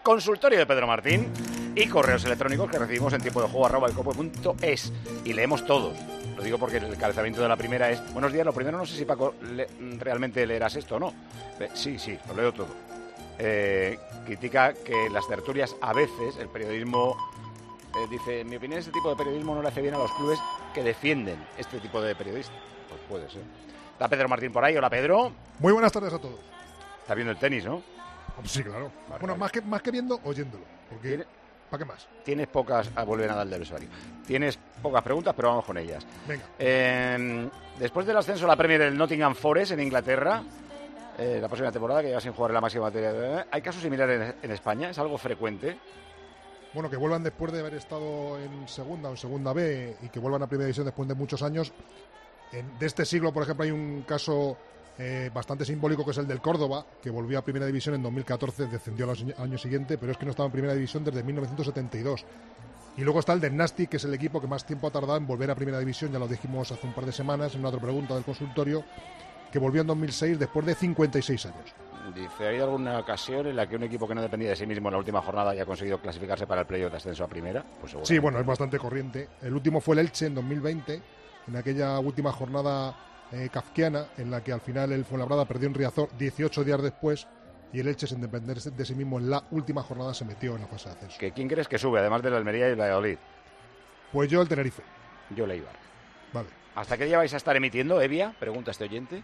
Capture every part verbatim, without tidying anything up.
consultorio de Pedro Martín y correos electrónicos que recibimos en tiempo de juego arroba elcope punto es y leemos todos. Lo digo porque el calzamiento de la primera es... Buenos días, lo primero no sé si Paco le, realmente leerás esto o no. Eh, sí, sí, lo leo todo. Eh, critica que las tertulias a veces, el periodismo... Eh, dice, en mi opinión este tipo de periodismo no le hace bien a los clubes que defienden este tipo de periodistas. Pues puede ser. Está Pedro Martín por ahí. Hola, Pedro. Muy buenas tardes a todos. Está viendo el tenis, ¿no? Sí, claro. Vale, bueno, vale. Más, que, más que viendo, oyéndolo. Porque, ¿para qué más? Tienes pocas... Ah, vuelve a dar del usuario. Tienes pocas preguntas, pero vamos con ellas. Venga. Eh, después del ascenso a la Premier del Nottingham Forest en Inglaterra, eh, la próxima temporada, que lleva sin jugar en la máxima materia, ¿hay casos similares en, en España? ¿Es algo frecuente? Bueno, que vuelvan después de haber estado en segunda o en segunda B y que vuelvan a primera división después de muchos años. En, de este siglo, por ejemplo, hay un caso eh, bastante simbólico que es el del Córdoba, que volvió a primera división en dos mil catorce, descendió al año siguiente, pero es que no estaba en primera división desde mil novecientos setenta y dos. Y luego está el del Nasti, que es el equipo que más tiempo ha tardado en volver a primera división, ya lo dijimos hace un par de semanas en una otra pregunta del consultorio, que volvió en dos mil seis después de cincuenta y seis años. Dice, ¿hay alguna ocasión en la que un equipo que no dependía de sí mismo en la última jornada haya conseguido clasificarse para el playoff de ascenso a primera? Pues sí, bueno, es bastante corriente. El último fue el Elche en dos mil veinte, en aquella última jornada eh, kafkiana, en la que al final el Fuenlabrada perdió en Riazor dieciocho días después, y el Elche, sin depender de sí mismo en la última jornada, se metió en la fase de ascenso. ¿Que ¿Quién crees que sube, además de la Almería y el Valladolid? Pues yo el Tenerife. Yo el Eibar. Vale. ¿Hasta qué día vais a estar emitiendo, Evia? Pregunta este oyente.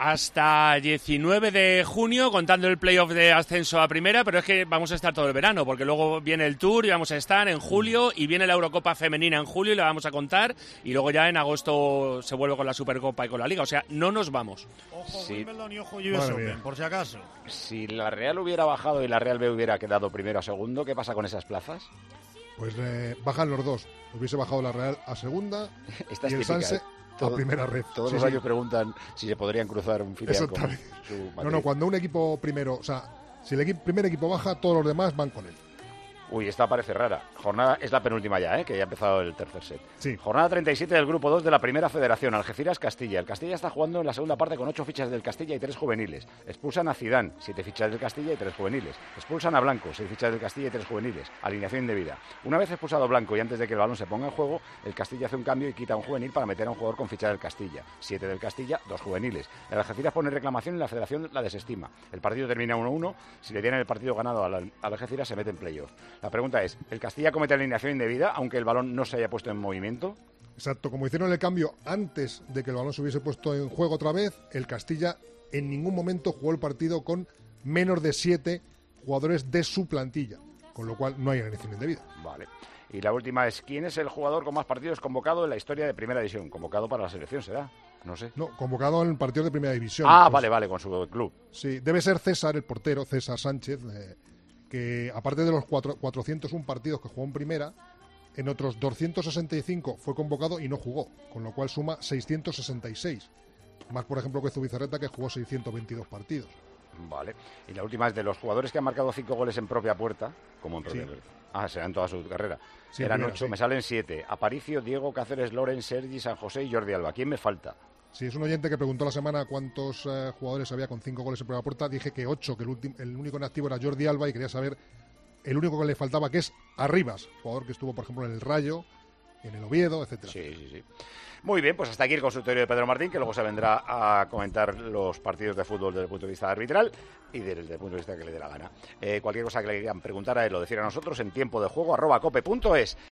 Hasta diecinueve de junio, contando el playoff de ascenso a primera, pero es que vamos a estar todo el verano, porque luego viene el Tour y vamos a estar en julio, y viene la Eurocopa femenina en julio y la vamos a contar, y luego ya en agosto se vuelve con la Supercopa y con la Liga, o sea, no nos vamos. Ojo Sí. Wimbledon y ojo U S Open, por si acaso. Si la Real hubiera bajado y la Real B hubiera quedado primero a segundo, ¿qué pasa con esas plazas? Pues eh, bajan los dos. Hubiese bajado la Real a segunda Esta y es el típica, Sanse ¿eh? a Todo- primera red. Todos Sí, los sí. años preguntan si se podrían cruzar un filial con Exactamente. su No, matriz. no, cuando un equipo primero, o sea, si el equipo, primer equipo baja, todos los demás van con él. Uy, esta parece rara. Jornada es la penúltima ya, ¿eh? Que ya ha empezado el tercer set. Sí. Jornada treinta y siete del grupo dos de la primera federación, Algeciras-Castilla. El Castilla está jugando en la segunda parte con ocho fichas del Castilla y tres juveniles. Expulsan a Zidane, siete fichas del Castilla y tres juveniles. Expulsan a Blanco, seis fichas del Castilla y tres juveniles. Alineación indebida. Una vez expulsado Blanco y antes de que el balón se ponga en juego, el Castilla hace un cambio y quita a un juvenil para meter a un jugador con ficha del Castilla. Siete del Castilla, dos juveniles. El Algeciras pone reclamación y la federación la desestima. El partido termina uno uno. Si le tienen el partido ganado al, al Algeciras, se mete en playoff. La pregunta es, ¿el Castilla comete alineación indebida aunque el balón no se haya puesto en movimiento? Exacto, como hicieron el cambio antes de que el balón se hubiese puesto en juego otra vez, el Castilla en ningún momento jugó el partido con menos de siete jugadores de su plantilla, con lo cual no hay alineación indebida. Vale. Y la última es, ¿quién es el jugador con más partidos convocado en la historia de Primera División? Convocado para la selección, ¿será? No sé. No, convocado en partidos de primera división. Ah, Pues, vale, vale, con su club. Sí, debe ser César, el portero, César Sánchez, eh, que aparte de los cuatro, cuatrocientos uno partidos que jugó en primera, en otros doscientos sesenta y cinco fue convocado y no jugó, con lo cual suma seiscientos sesenta y seis. Más, por ejemplo, que Zubizarreta, que jugó seiscientos veintidós partidos. Vale. Y la última es de los jugadores que han marcado cinco goles en propia puerta, como en propia Sí. puerta. Ah, será en toda su carrera. Sí, Eran primera, ocho, sí. me salen siete. Aparicio, Diego, Cáceres, Loren, Sergi, San José y Jordi Alba. ¿Quién me falta? Sí, es un oyente que preguntó la semana cuántos eh, jugadores había con cinco goles en primera puerta. Dije que ocho, que el, ultim- el único en activo era Jordi Alba y quería saber el único que le faltaba, que es Arribas, jugador que estuvo, por ejemplo, en el Rayo, en el Oviedo, etcétera. Sí, sí, sí. Muy bien, pues hasta aquí el consultorio de Pedro Martín, que luego se vendrá a comentar los partidos de fútbol desde el punto de vista arbitral y desde el punto de vista que le dé la gana. Eh, cualquier cosa que le quieran preguntar a él o decir a nosotros en tiempo de juego arroba cope punto es.